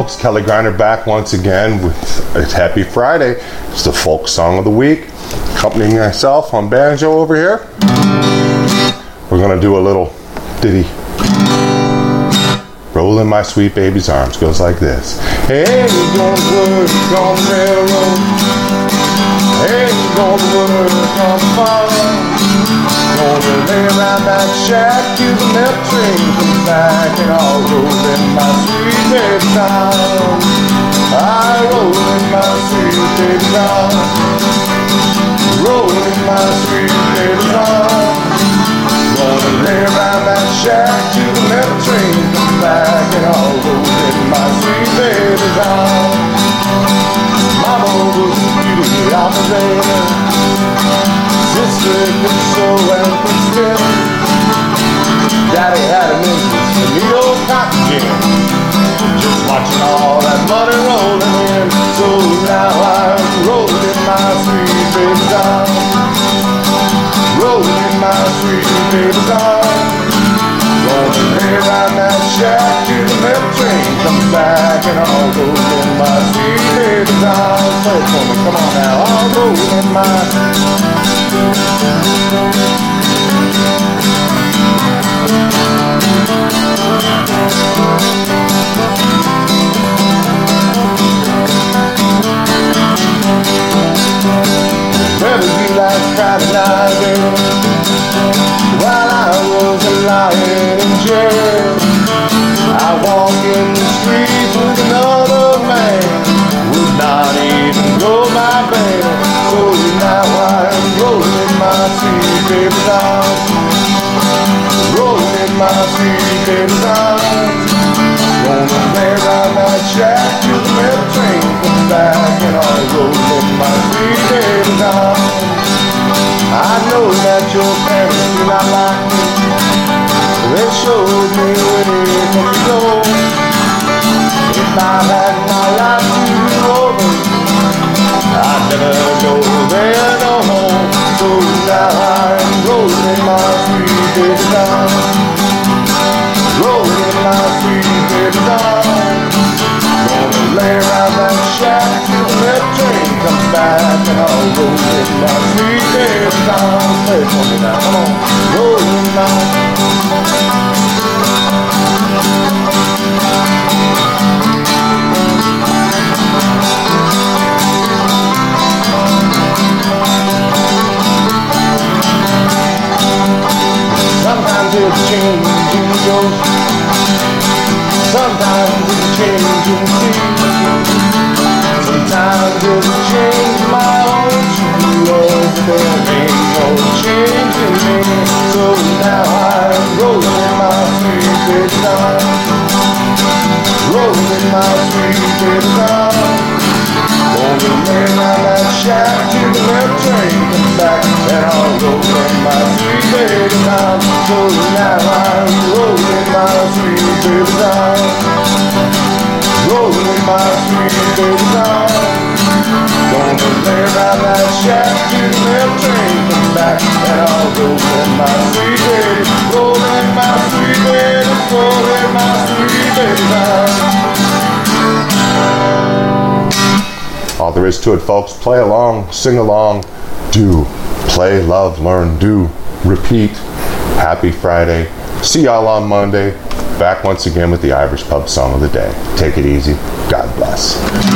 folks, Kelly Griner back once again with a Happy Friday. It's the folk song of the week. Accompanying myself on banjo over here. We're going to do a little ditty. Roll in my sweet baby's arms. Goes like this. Hey, don't work on the railroad. Hey, don't work on the farm. Gonna lay around that shack till the milk train comes back, and I'll roll in my sweet baby's arms. I roll in my sweet baby's arms. Roll in my sweet baby's arms. Gonna lay around that shack till the milk train comes back, and I'll roll in my sweet baby's arms. Mama was beautiful out there. Sister could sew and could spin. Daddy had an interest in the old cotton gin. Just watching all that money rolling in. So now I'm rolling in my sweet baby's arms. Rolling in my sweet baby's arms. Gonna lay around that shack till the milk train comes back, and I'll roll in my sweet baby's arms. Play it for me, come on now. I'll roll in my never be like Friday night, girl. While I was lying in jail, I walk in the streets with another man. Would not even know my band. So now I'm rolling in my sweet baby's arms. Rolling in my sweet baby's arms. Gonna lay around that shack till the milk train comes back, and I'll roll in my sweet baby's arms. I know that your parents do not like me. They showed me where to go. If I had my life to over, I'd never go there no more. So now I'm rolling my sweet baby's arms. Rolling my sweet baby's arms. Gonna lay around that shack till the milk train comes back, and I'll roll in my sweet baby's arms. Play it for me now, come on. Rolling my sometimes it's changing goes. Sometimes it's changing seas. Sometimes it's change my own true love. There ain't no change in me. So now I'm rolling in my sweet baby's arms. Rolling in my sweet baby's arms. Gonna lay around that shack till the milk train comes back, and I'll roll in my sweet baby's arms. So now I'm rolling my sweet baby's arms. Rolling my sweet baby's arms. Gonna lay around that shack till the milk train comes back, and I'll roll in my sweet baby. Rolling my sweet baby. Rolling my sweet baby's arms. All there is to it, folks. Play along, sing along, do. Play, love, learn, do. Repeat. Happy Friday. See y'all on Monday. Back once again with the Irish Pub Song of the Day. Take it easy. God bless.